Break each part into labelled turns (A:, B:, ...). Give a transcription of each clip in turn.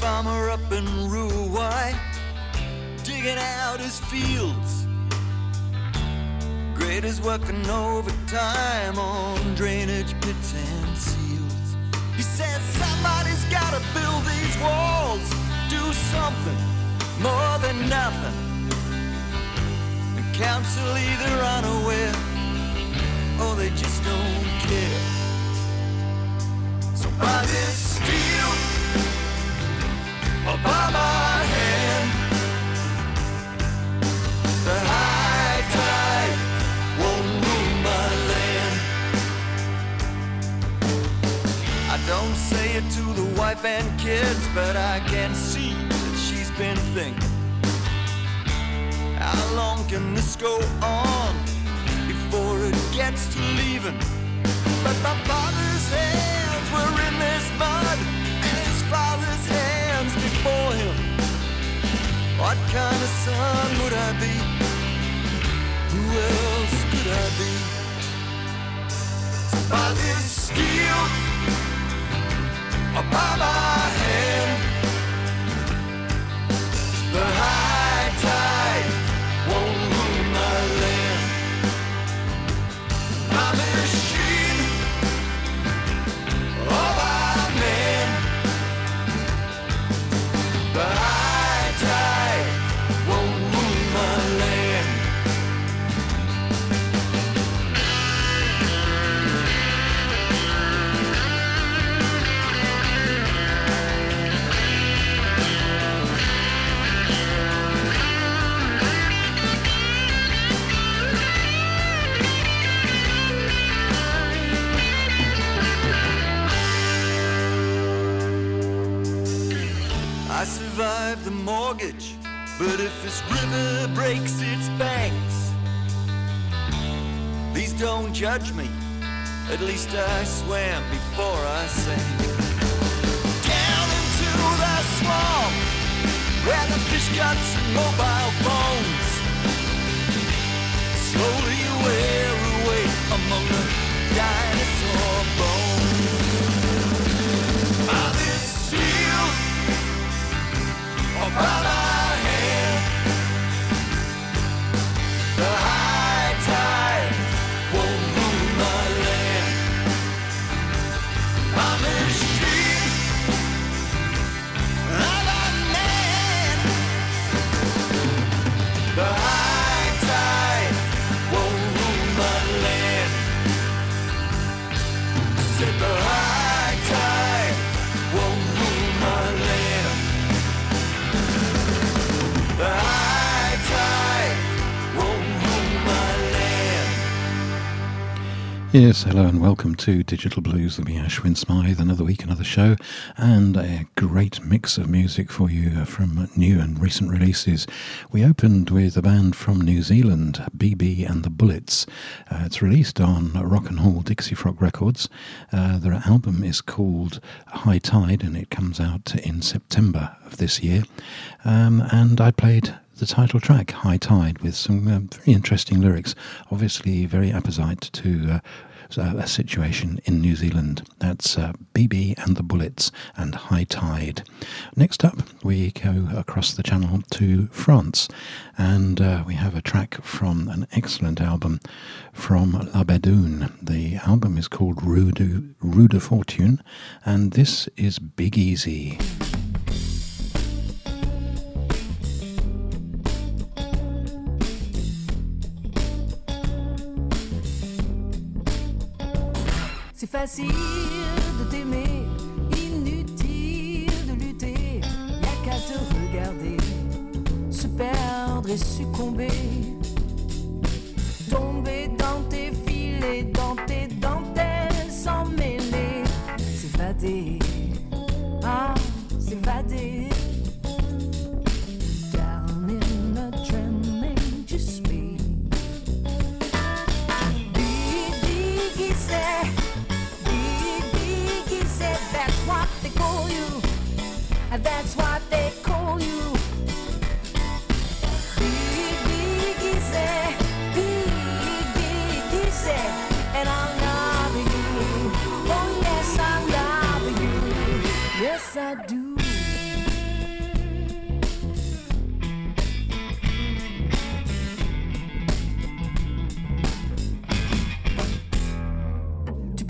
A: farmer up in Ruai, digging out his fields. Graders working overtime on drainage pits and seals. He says somebody's gotta build these walls, do something more than nothing. The council either unaware or they just don't care. So by this steel or by my hand, the high tide won't ruin my land. I don't say it to the wife and kids, but I can see that she's been thinking, how long can this go on before it gets to leaving? But my father's hands were in this mud, and his father's hands before him. What kind of son would I be? Who else could I be? So by this steel, or by my hand, the high tide won't ruin my land. My machine, or my man, the high tide won't ruin my land. I survived the mortgage, but if this river breaks its banks, please don't judge me. At least I swam before I sank. Down into the swamp, where the fish guts and mobile phones slowly wear away among the dinosaur bones. By this steel, or by my hand, the high tide won't ruin my land. My machine, I'm a man. The high tide won't ruin my land. Said the high tide won't ruin my land. The high tide won't ruin my land.
B: Yes, hello and welcome to Digital Blues with me, Ashwin Smythe. Another week, another show, and a great mix of music for you from new and recent releases. We opened with a band from New Zealand, BB and the Bullets. It's released on Rock and Hall Dixie Frog Records. Their album is called High Tide, and it comes out in September of this year. And I played the title track, High Tide, with some very interesting lyrics, obviously very apposite to a situation in New Zealand. That's BB and the Bullets and High Tide. Next up, we go across the channel to France, and we have a track from an excellent album from La Bédoune. The album is called Rue de Fortune, and this is Big Easy.
C: C'est facile de t'aimer, inutile de lutter, y'a qu'à te regarder, se perdre et succomber, tomber dans tes filets, dans tes dentelles, s'en mêler, s'évader, ah, s'évader. Down in a tremendous speed. Big easy. That's what they call you. That's what they call you. Big easy, and I'll love you. Oh yes, I love you. Yes, I do.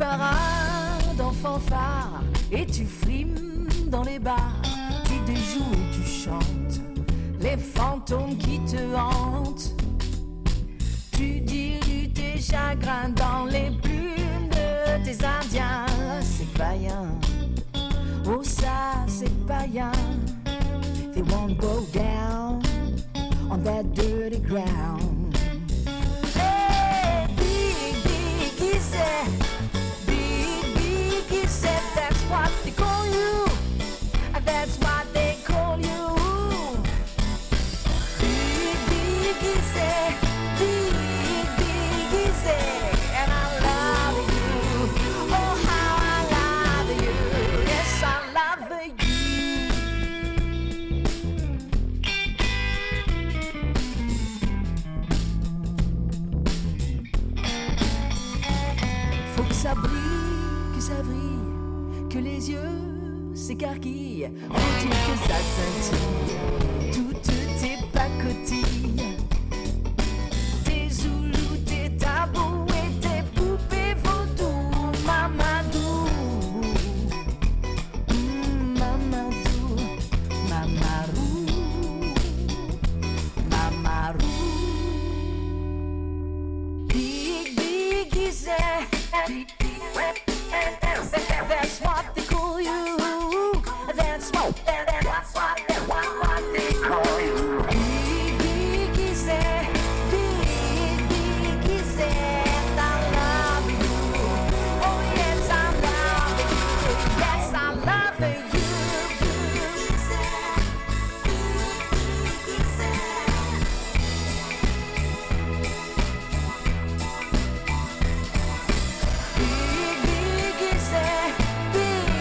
C: parades en fanfare et tu frimes dans les bars. Tu déjoues et tu chantes les fantômes qui te hantent. Tu dilues tes chagrins dans les plumes de tes indiens. C'est païen, oh ça c'est païen. They won't go down on that dirty ground. Hey, big, big, he said, that's what they call you. That's what they call you. Big, big, he said, and I love you. Oh, how I love you. Yes, I love you. Faut que ça brille, que ça brille, que les yeux s'écarquillent. Faut-il que ça scintille toutes tes pacotilles, tes zoulous, tes tabous et tes poupées vaudou. Mamadou, Mamadou, Mamarou, Mamarou. Big, big, he said, that's what they call you. That's what they call you. Big, big, he said, I love you. Oh yes, I love you. Yes, I love you. Big, big, he said, big.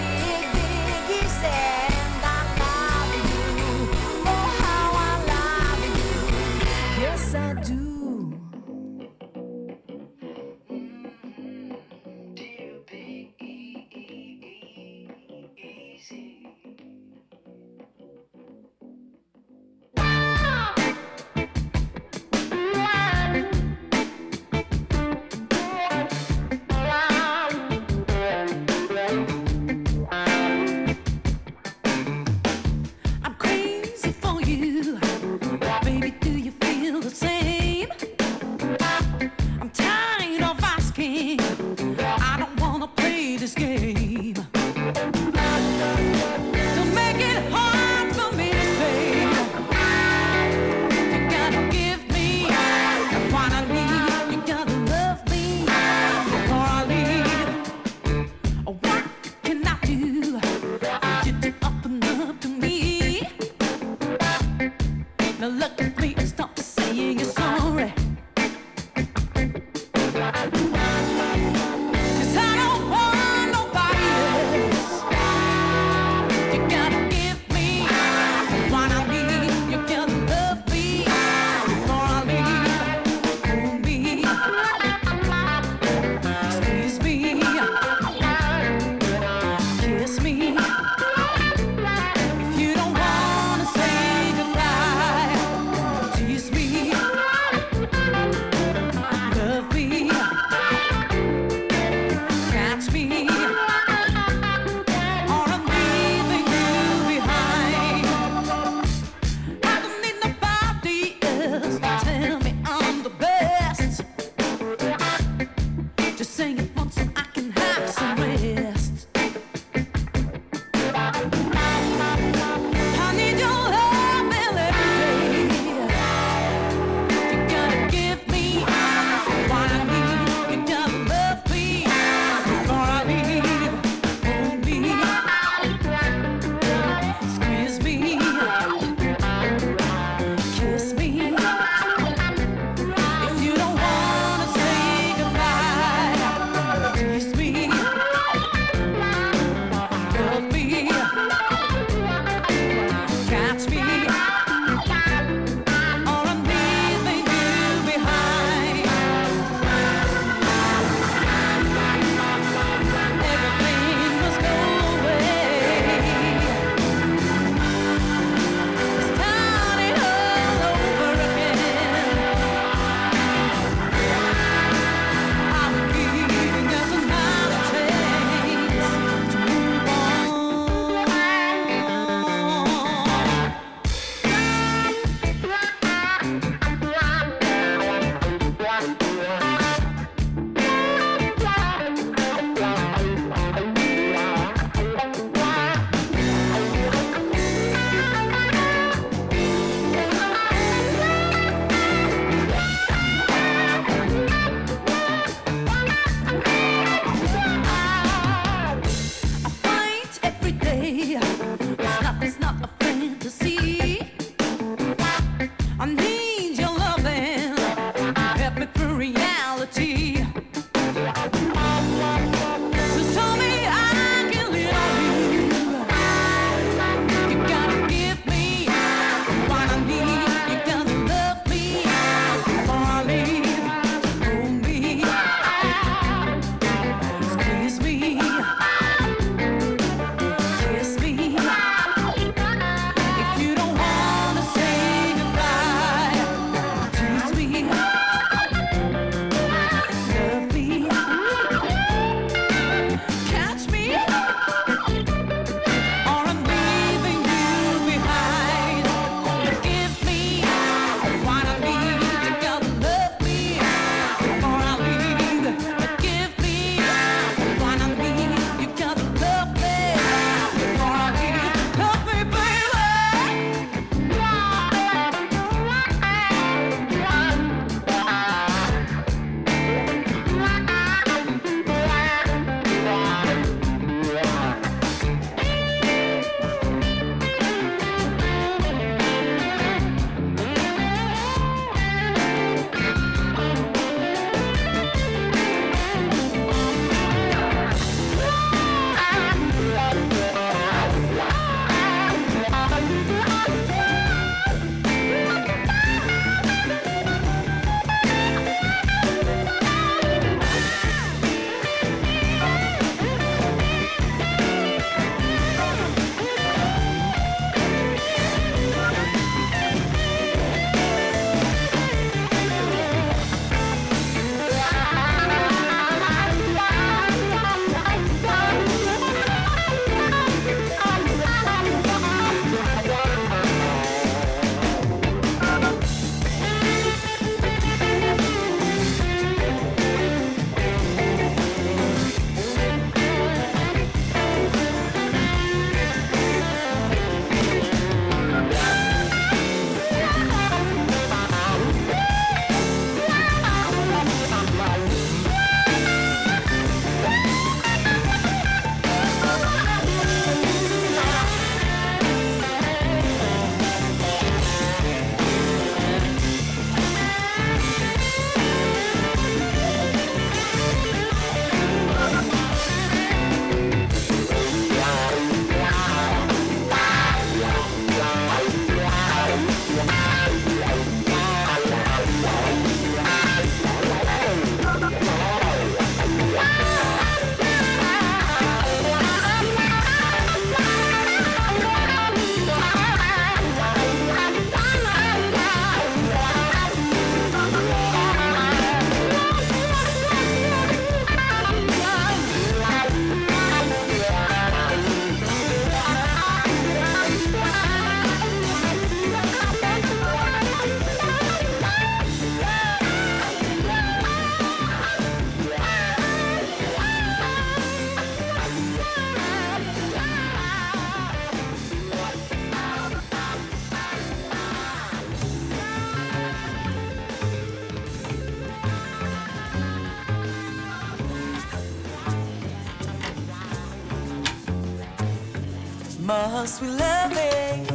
C: Must we love it?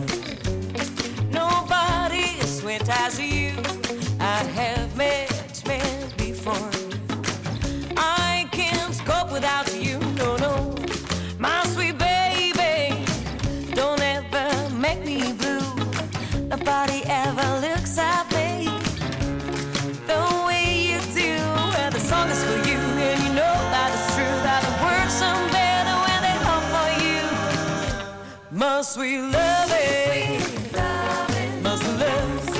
C: Nobody as sweet as you I have met before. I can't cope without you, no, no. My sweet baby, don't ever make me blue. Nobody ever looks at me the way you do. And the song is for you, and you know that it's true, that the words sound better when they are for you. Must we love it? Must we love it?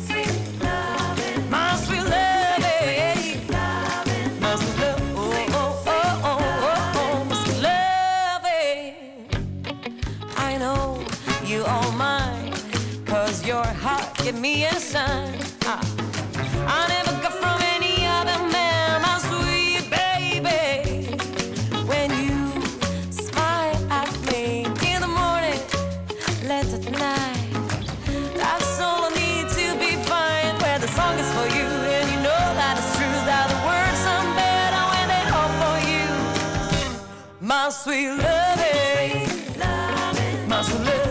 C: Must we love it? Must we love it? Oh, oh, oh, oh, oh, oh. Must we love it? I know you all mine, 'cause your heart gave me a sign. I never got from any other man, my sweet baby. When you smile at me in the morning, late at night, that's all I need to be fine. Where the song is for you, and you know that it's true, that the words sound better when they are for you. My sweet love it, my sweet love.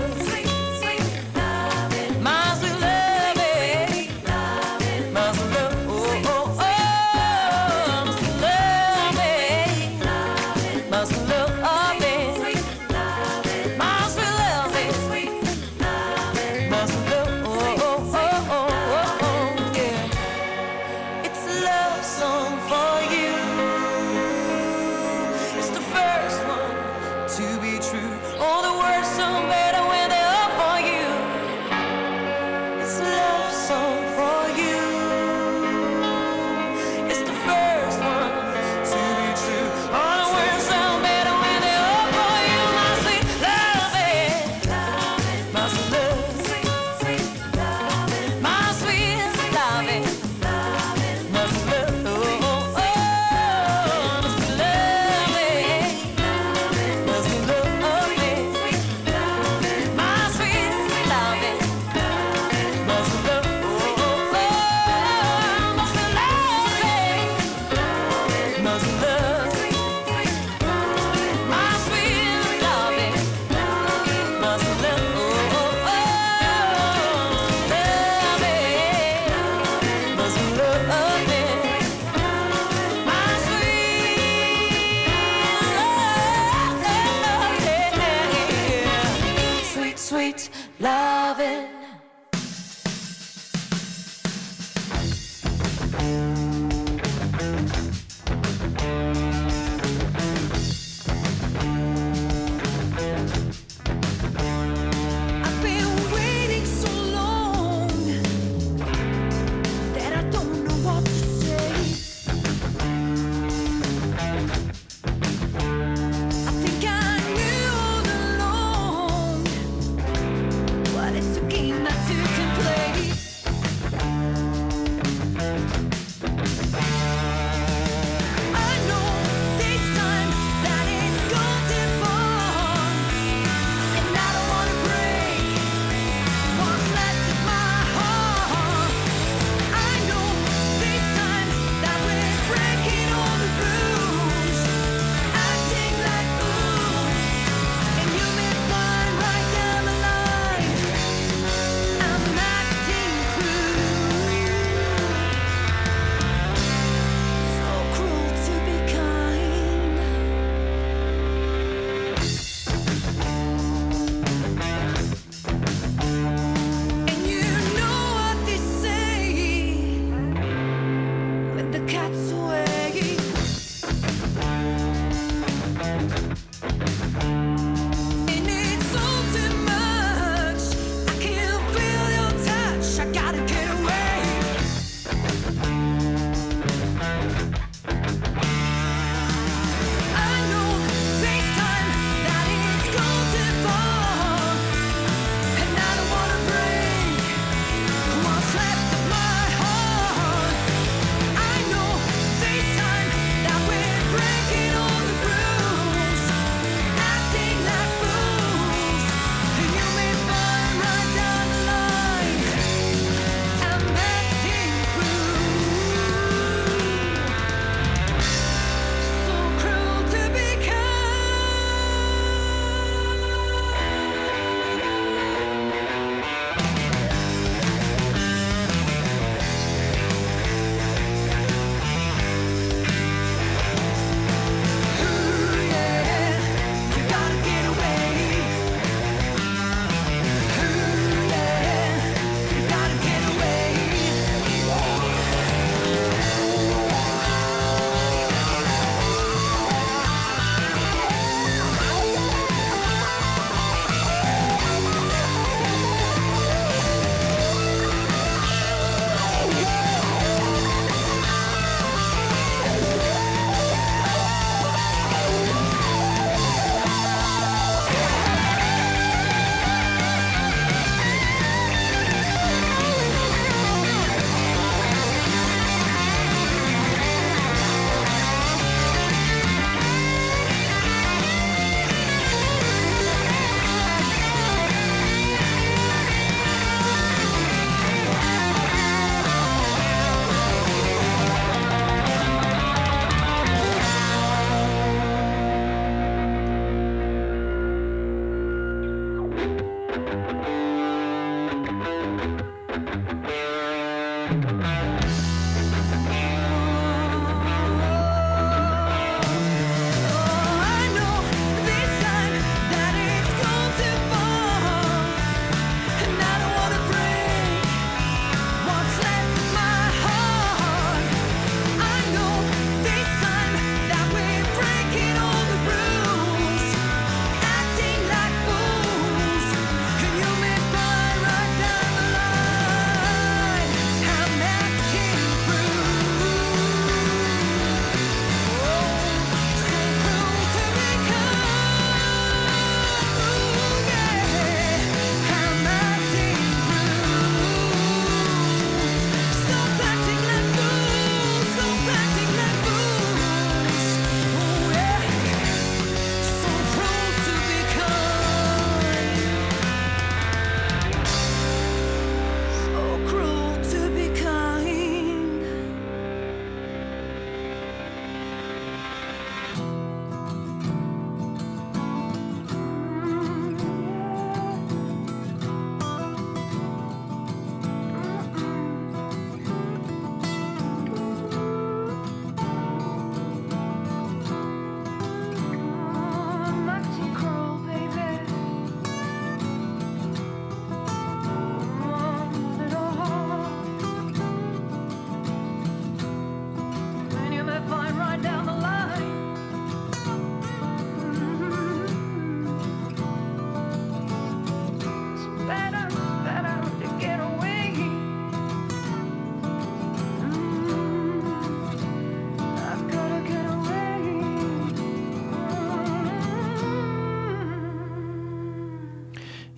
C: It's a game.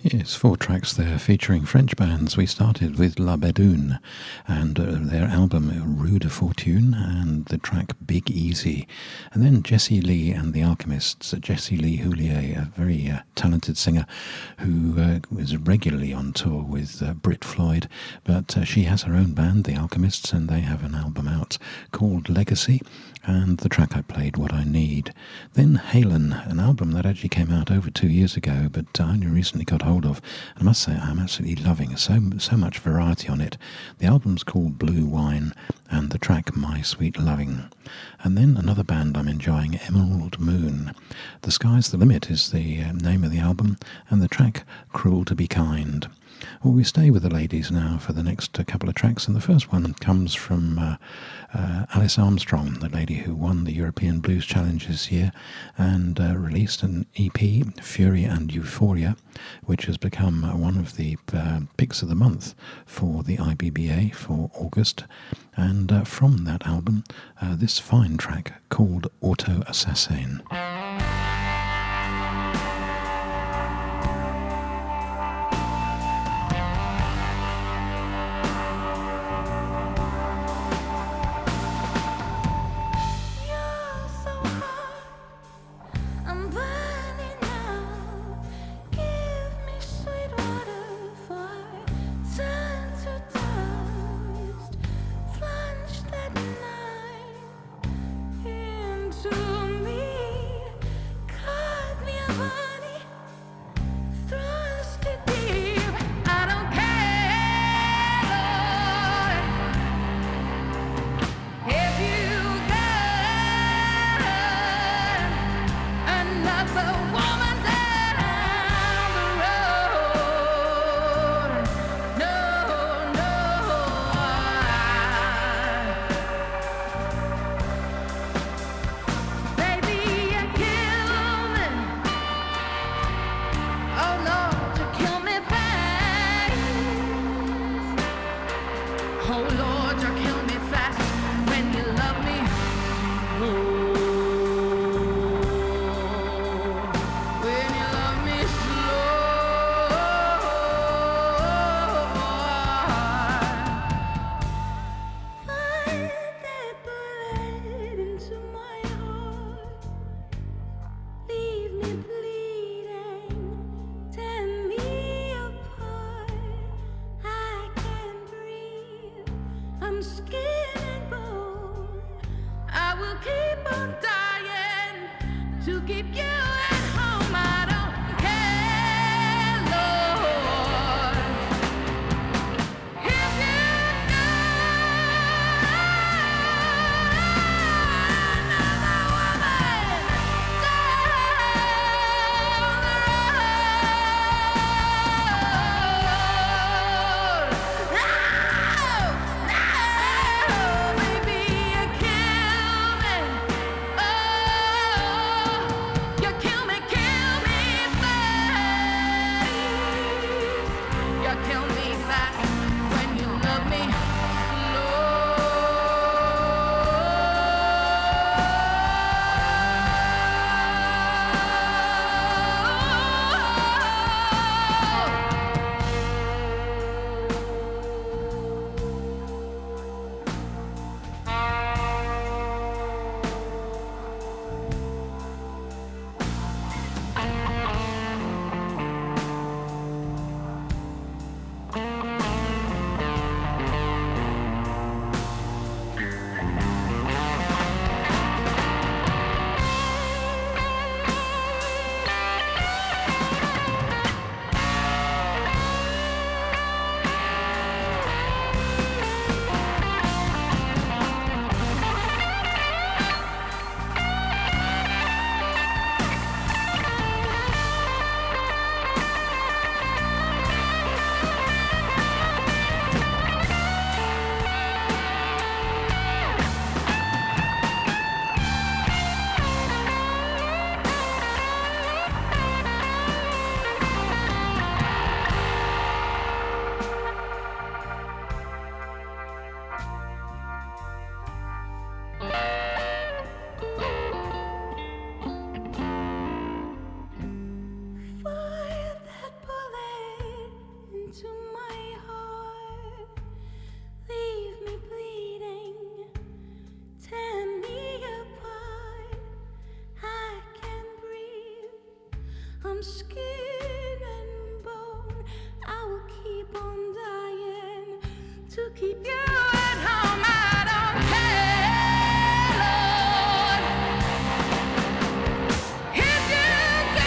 B: Yes, 4 tracks there featuring French bands. We started with La Bédoune and their album Rue de Fortune and the track Big Easy. And then Jessie Lee and the Alchemists. Jessie Lee Houllier, a very talented singer who is regularly on tour with Brit Floyd, but she has her own band, the Alchemists, and they have an album out called Legacy. And the track I played, What I Need. Then Halen, an album that actually came out over 2 years ago, but I only recently got hold of. And I must say, I'm absolutely loving so much variety on it. The album's called Blue Wine, and the track My Sweet Loving. And then another band I'm enjoying, Emerald Moon. The Sky's the Limit is the name of the album, and the track Cruel to Be Kind. Well, we stay with the ladies now for the next couple of tracks, and the first one comes from Alice Armstrong, the lady who won the European Blues Challenge this year and released an EP, Fury and Euphoria, which has become one of the picks of the month for the IBBA for August. And from that album, this fine track called Auto Assassin.
C: You I'm skin and bone. I will keep on dying to keep you at home. I don't care, Lord, if you go.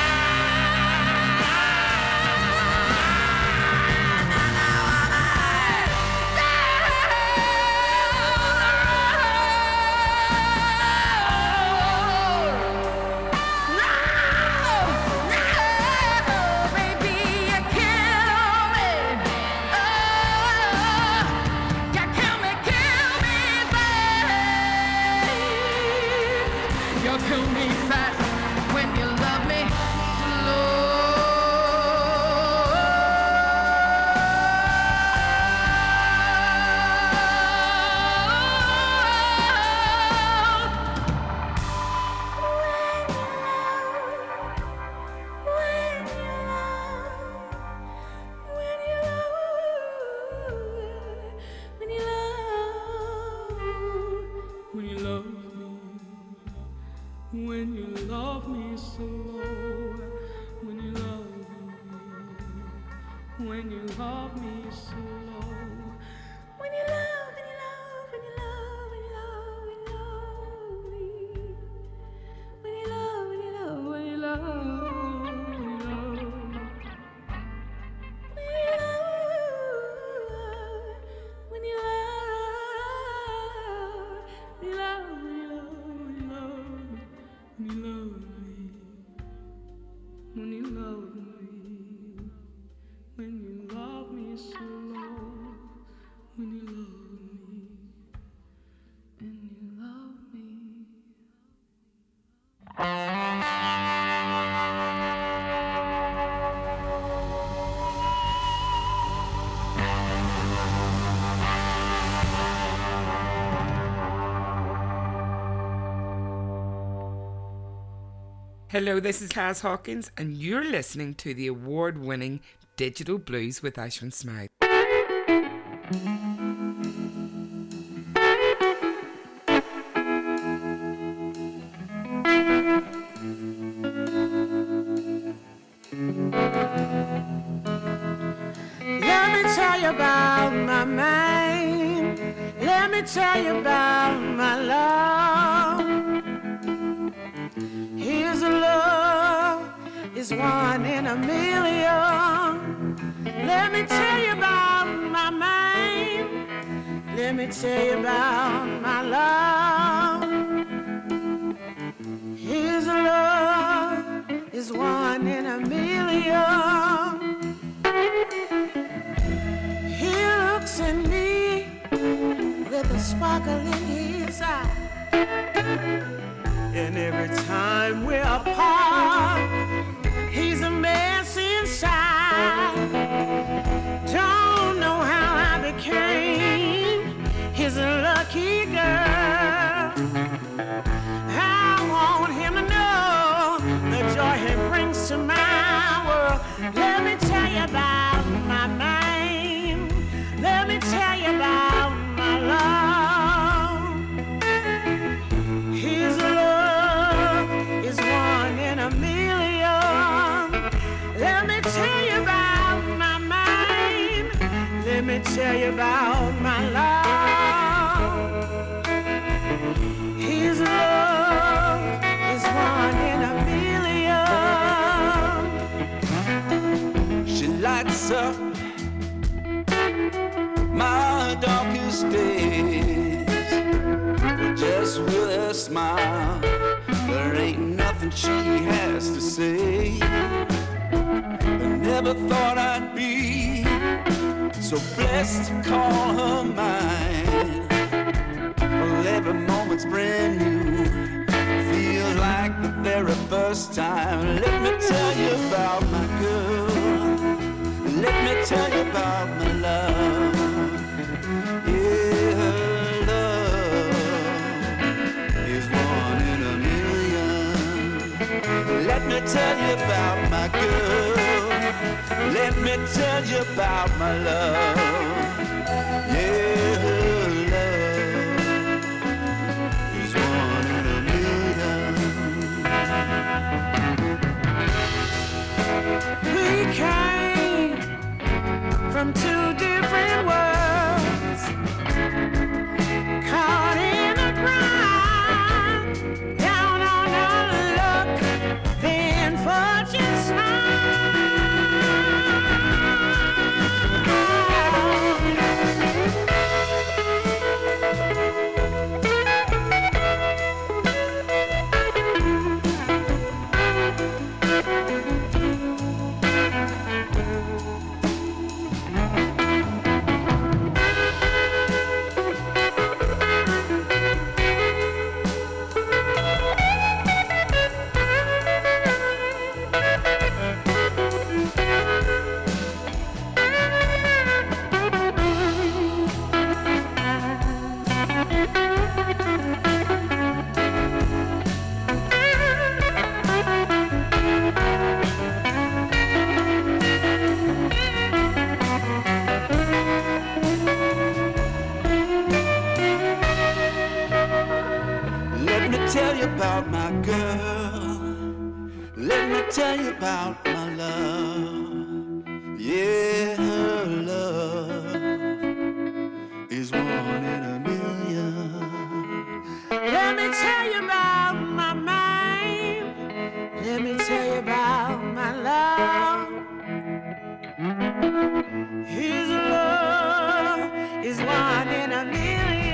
C: Kill me fast when you love me when you love me slow, when you love me, when you love me slow, when you love, when you love, when you love, when you love, when you love me, when you love, when you love, when you love, when you love, when you love, when you love. When you love me, when you love me, when you love me slow, when you love me, when you love me.
D: Hello, this is Kaz Hawkins, and you're listening to the award-winning Digital Blues with Ashwin Smythe.
C: Let me tell you about my mind. Let me tell you about my love. His love is one in a million. Let me tell you about my mind. Let me tell you about my love. His love is one in a million. He looks at me with a sparkle in his eye. And every time we're apart, he's a mess inside. Don't know how I became his lucky girl. I want him to know the joy he brings to my world. Let me tell you about my mind. Let me tell you about my love. His love is one in a million. Let me tell you about my mind. Let me tell you about my love. His love is one in a million.
A: She lights up my darkest days just with a smile. There ain't nothing she has to say. I never thought I'd be so blessed to call her mine. Well, every moment's brand new, feels like the very first time. Let me tell you about my girl. Let me tell you about my love. Yeah, her love is one in a million. Let me tell you about my girl. Let me tell you about my love. Yeah, her love is one in a million. Let me tell you about my love. Yeah, her love is one in a million.
C: Let me tell you about my mind. Let me tell you about my love. His love is one in a million.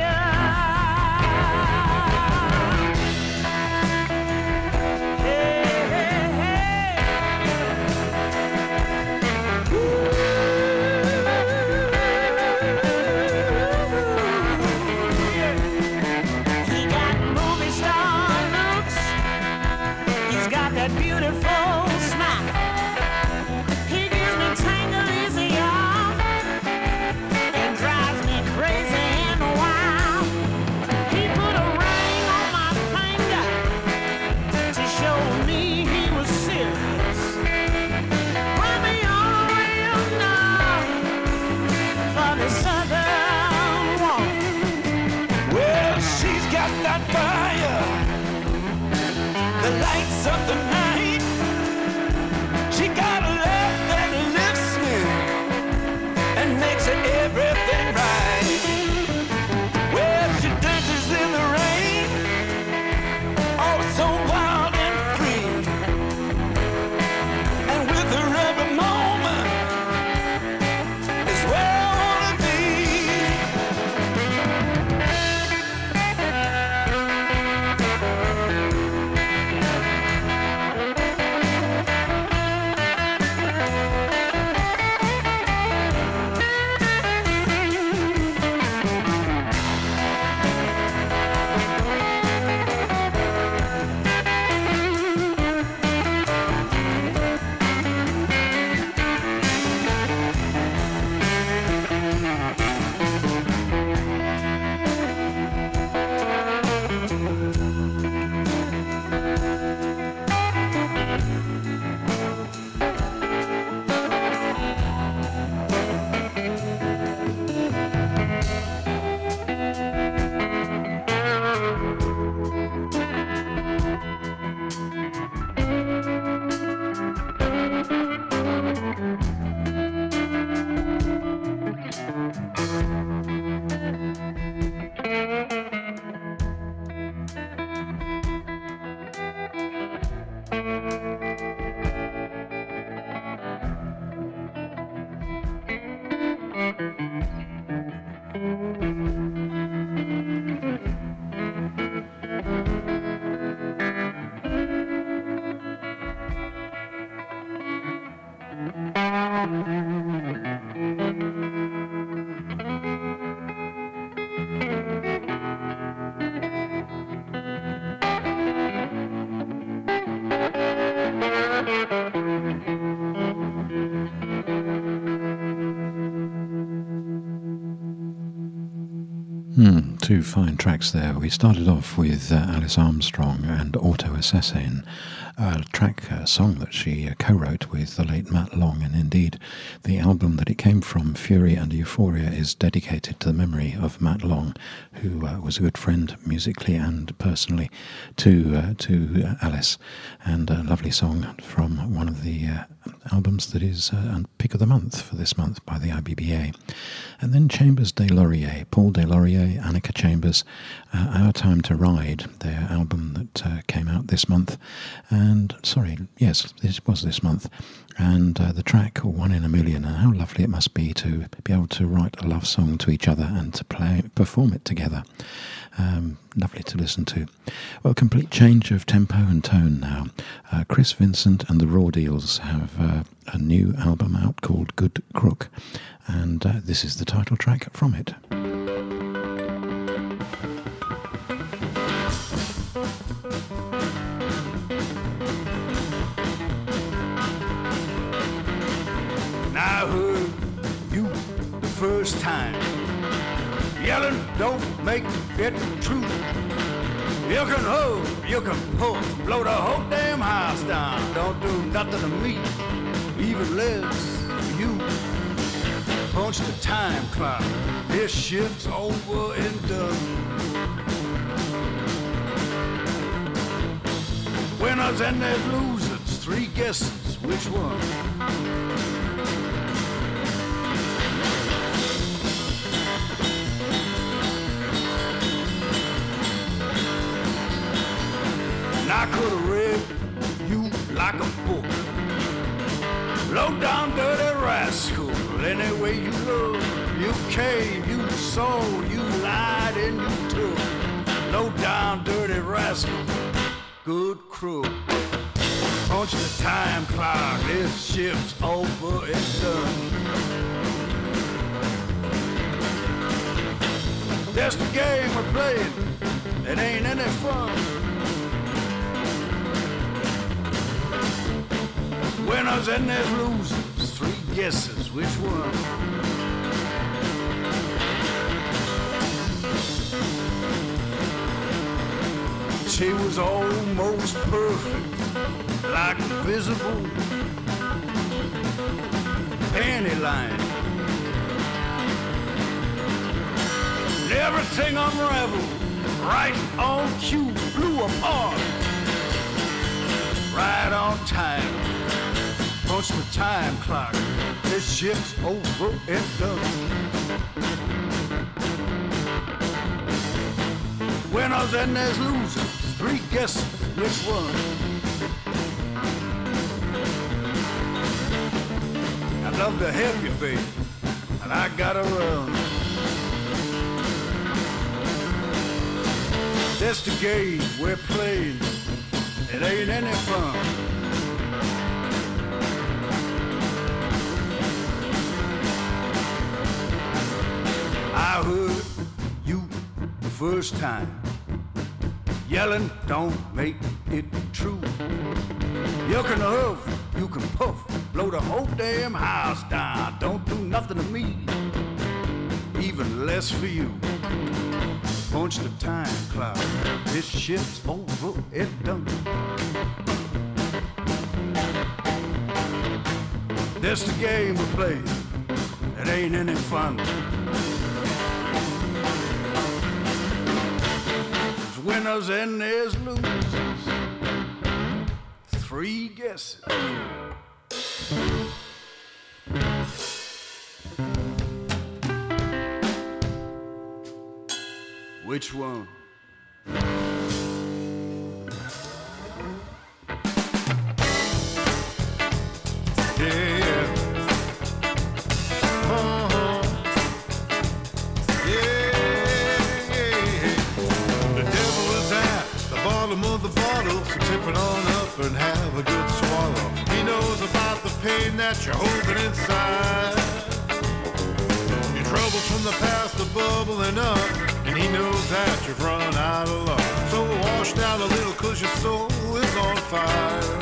B: Two fine tracks there. We started off with Alice Armstrong and Auto Assassin, a song that she co-wrote with the late Matt Long, and indeed the album that it came from, Fury and Euphoria, is dedicated to the memory of Matt Long, who was a good friend musically and personally to Alice, and a lovely song from one of the albums that is Pick of the Month for this month by the IBBA. And then Chambers Des Lauriers, Paul Des Lauriers, Annika Chambers, Our Time to Ride, their album that came out this month, and it was this month, and the track One in a Million, and how lovely it must be to be able to write a love song to each other and to perform it together. Lovely to listen to. Well, complete change of tempo and tone now. Chris Vincent and the Raw Deals have a new album out called Good Crook, and this is the title track from it.
A: I heard you the first time yelling, don't make it true. You can hold, you can pull, blow the whole damn house down. Don't do nothing to me, even less for you. Punch the time clock, this shift's over and done. Winners and there's losers,
E: three guesses, which one? And I could have read you like a book. Low down dirty rascal, any way you look. You came, you saw, you lied and you took. Low down dirty rascal, good crook. Punch the time clock, this ship's over and done. That's the game we're playing, it ain't any fun. Winners and there's losers, three guesses, which one? She was almost perfect, like invisible panty line. And everything unraveled, right on cue, blew apart, right on time. Punch the time clock, this ship's over and done. Winners and there's losers, three guesses, which one? I'd love to help you, baby, and I gotta run. That's the game we're playing, it ain't any fun. I heard you the first time yelling, don't make it true. You can huff, you can puff, blow the whole damn house down. Don't do nothing to me, even less for you. Punch the time clock, this ship's over and done. That's the game we're playing, it ain't any fun. There's winners and there's losers, three guesses. Which one?
F: Of the bottle, so tip it on up and have a good swallow. He knows about the pain that you're holding inside. Your troubles from the past are bubbling up, and he knows that you've run out of luck. So wash down a little 'cause your soul is on fire.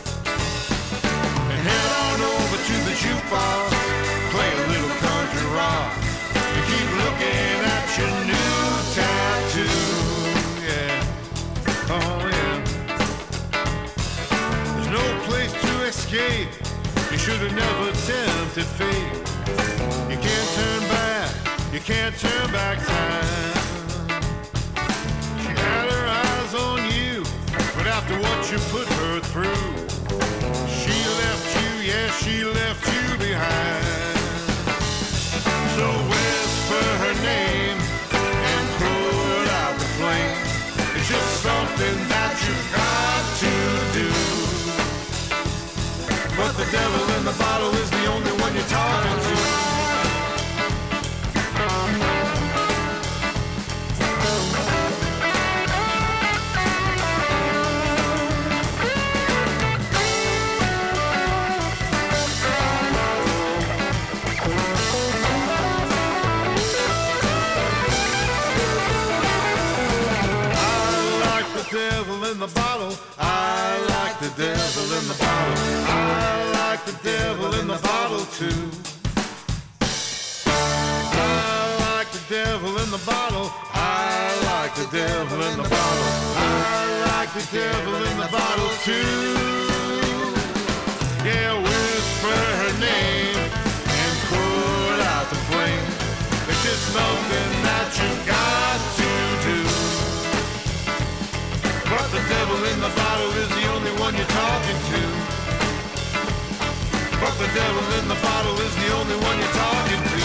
F: And head on over to the jukebox, play a little country rock, and keep looking at your new tattoo. Oh yeah. There's no place to escape. You should have never tempted fate. You can't turn back. You can't turn back time. She had her eyes on you, but after what you put her through, she left you. Yeah, she left you behind. So whisper her name and put out the flame. It's just something that you've got to do. But the devil in the bottle is the only one you're talking to. Devil in the bottle. I like the devil in the bottle. I like the devil in the bottle too. I like the devil in the bottle. I like the devil in the bottle. I like the devil in the bottle too. Yeah, whisper her name and put out the flame. It's just something that you got to do. But the devil in the bottle is the only one you're talking to. devil in the bottle is the only one you're talking to.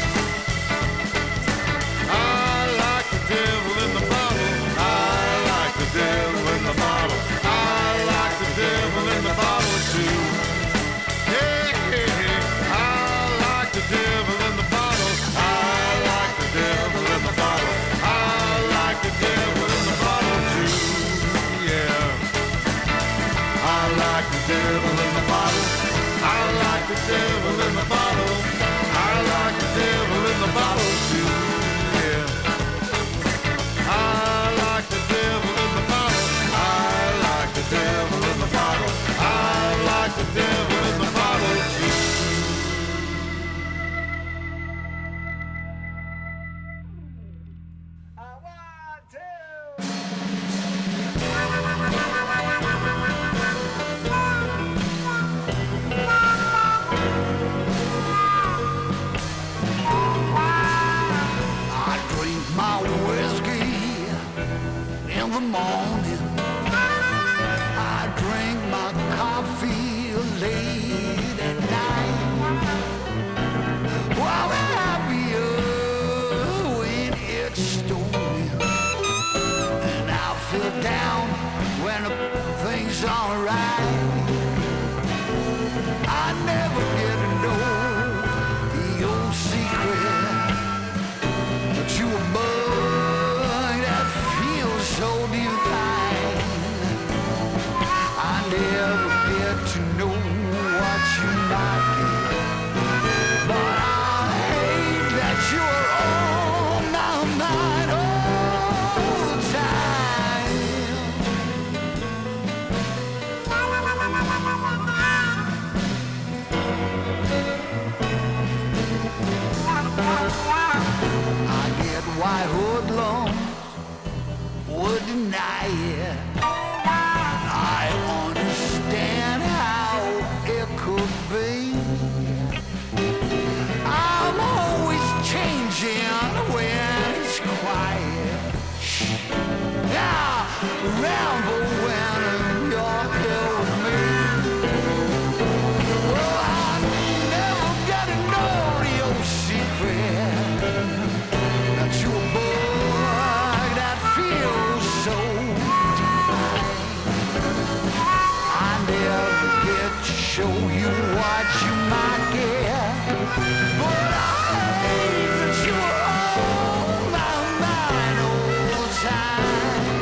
F: I like the devil in the bottle. I like the devil in the bottle. I like the devil in the bottle too. Hey, hey, hey. I like the devil in the bottle. I like the devil in the bottle. I like the devil in the bottle too. Yeah. I like the devil in the bottle. I like the devil in the bottle. I like the devil in the bottle too. Yeah. I like the devil in the bottle. I like the devil in the bottle. I like the devil in the bottle too. I want to.
E: I drink my whiskey in the morning. I drink my coffee late at night. Well, I'm happier when it's stormy, and I feel down when things are right. I never get to know the old secret, but you a bug that feels so divine. I never get to know what you might get, but I hate that you're on my mind all the time. I get white hoodlums, would deny it. I understand how it could be. I'm always changing when it's quiet. Yeah, ramble when you're here with me. Well, I never get to know the old secret, that you a boy that feels so divine. I never get to show you what you might get, but I hate that you are on my mind all the time.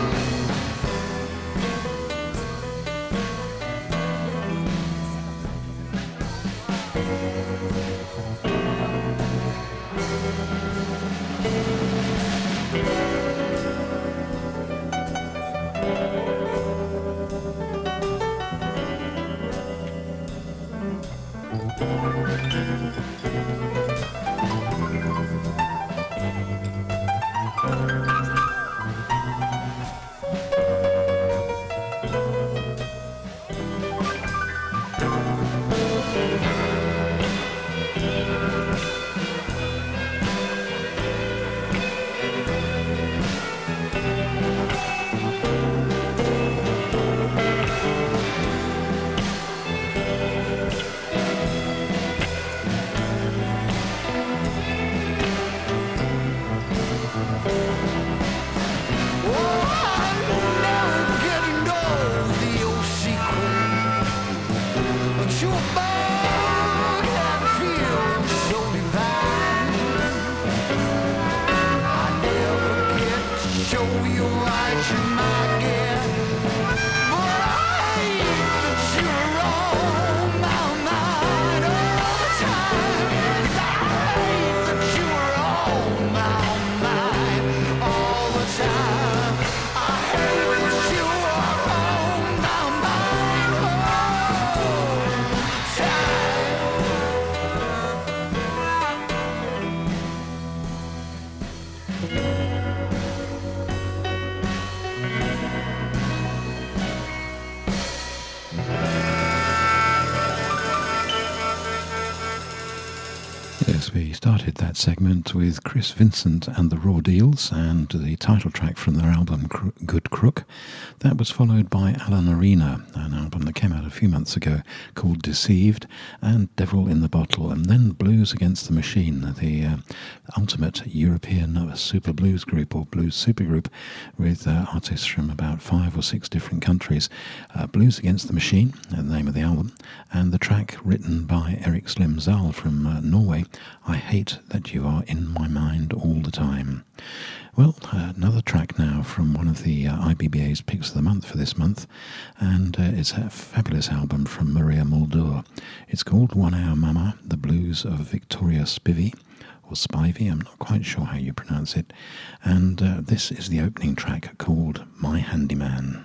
B: We started that segment with Chris Vincent and the Raw Deals and the title track from their album Good Crook. That was followed by Alan Arena, an album that came out a few months ago called Deceived, and Devil in the Bottle, and then Blues Against the Machine, the ultimate European super blues group or blues supergroup with artists from about 5 or 6 different countries. Blues Against the Machine, the name of the album, and the track written by Erik Slim Zal from Norway, I Hate That You Are In My Mind All the Time. Well, another track now from one of the IBBA's picks of the month for this month, and it's a fabulous album from Maria Muldaur. It's called 1 Hour Mama, the Blues of Victoria Spivey, or Spivey, I'm not quite sure how you pronounce it, and this is the opening track called My Handyman.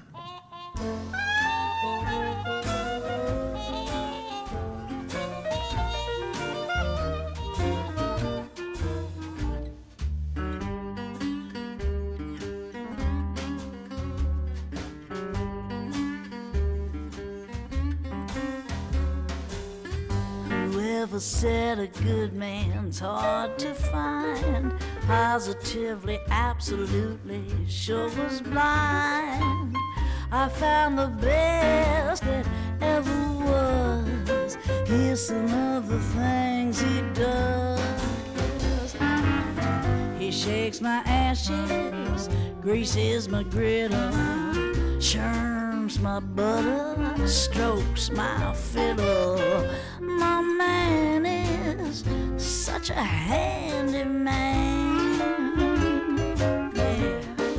G: Whoever said a good man's hard to find, positively, absolutely, sure was blind. I found the best that ever was. Here's some of the things he does. He shakes my ashes, greases my griddle, churns my butter, strokes my fiddle. My man is such a handy man. Yeah.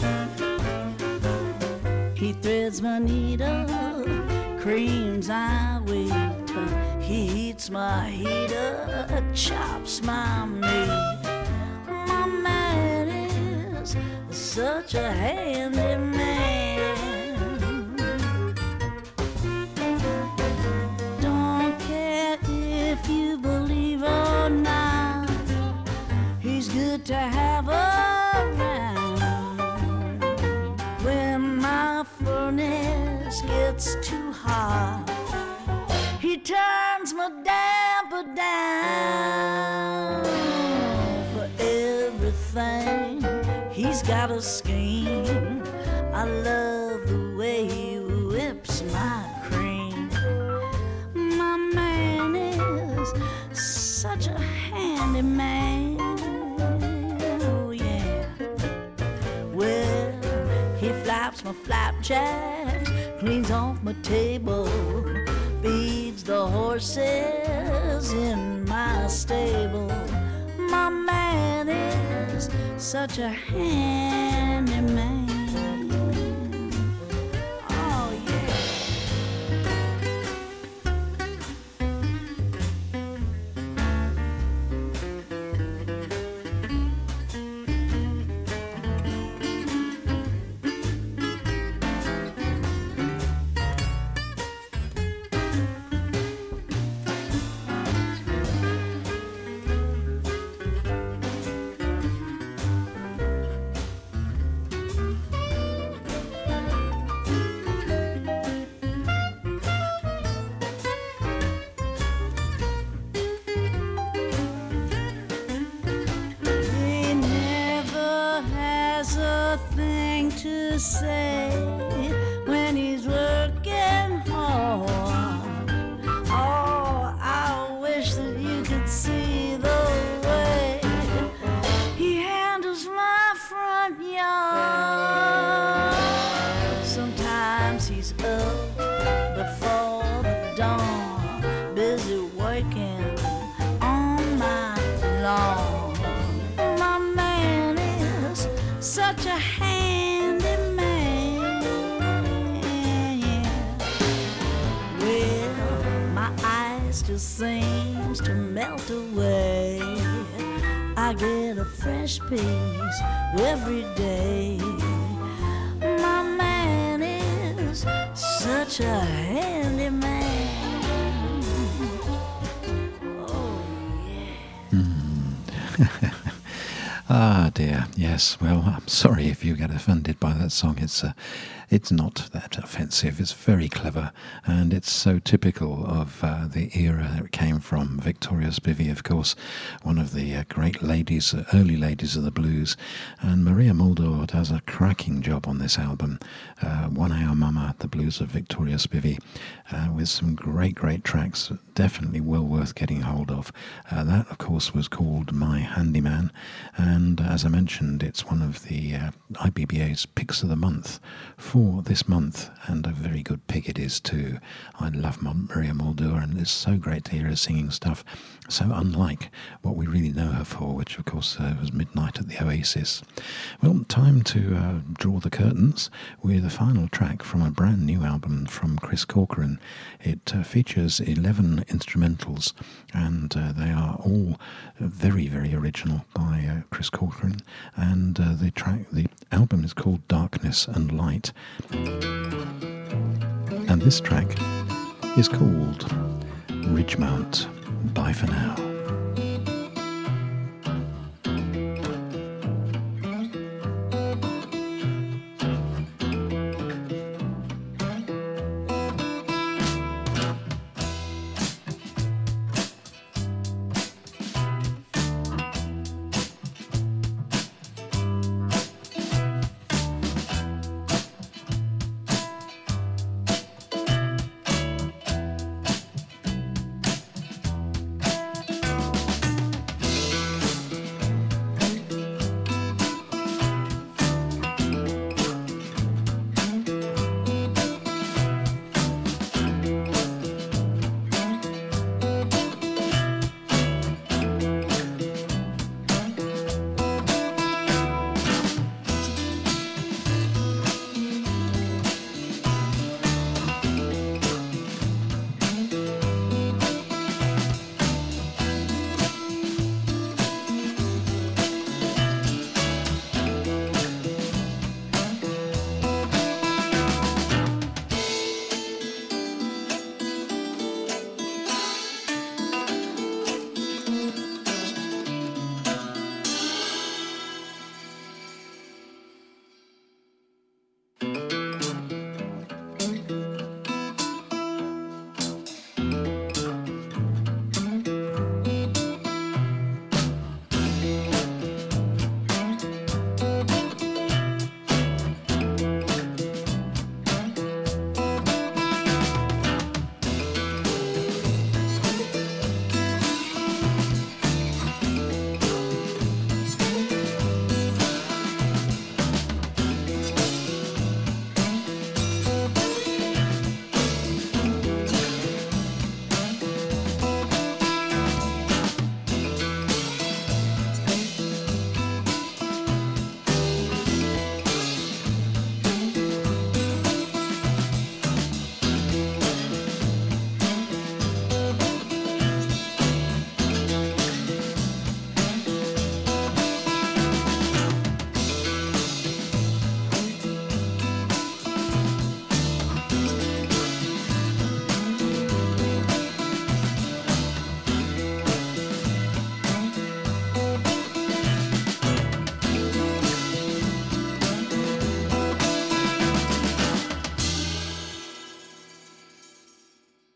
G: He threads my needle, creams my wheat, he heats my heater, chops my meat. My man is such a handy man. If you believe or not, he's good to have around. When my furnace gets too hot, he turns my damper down. For everything, he's got a scheme. I love the way he whips my cream. My man is such a handy man. Oh yeah. Well, he flaps my flapjacks, cleans off my table, feeds the horses in my stable. My man is such a handy man. Say when he's working hard. Oh, I wish that you could see the way he handles my front yard. Sometimes he's up before the dawn, busy working on my lawn. My man is such a handy man, yeah. Well, my ice just seems to melt away. I get a fresh piece every day. My man is such a handy man. Oh yeah. Ah dear, yes. Well, I'm sorry if you get offended by that song. It's
B: it's not that offensive. It's very clever, and it's so typical of the era it came from. Victoria Spivey, of course, one of the great ladies, early ladies of the blues, and Maria Muldaur does a cracking job on this album. 1 Hour Mama, the blues of Victoria Spivey, with some great tracks, definitely well worth getting hold of. That, of course, was called My Handyman, and as I mentioned, it's one of the IBBA's picks of the month for this month, and a very good pick it is too. I love Maria Muldaur, and it's so great to hear her singing stuff so unlike what we really know her for, which of course was Midnight at the Oasis. Well, time to draw the curtains with a final track from a brand new album from Chris Corcoran. It features 11 instrumentals, and they are all very original by Chris Corcoran, and the album is called Darkness and Light, and this track is called Ridgemount. Bye for now.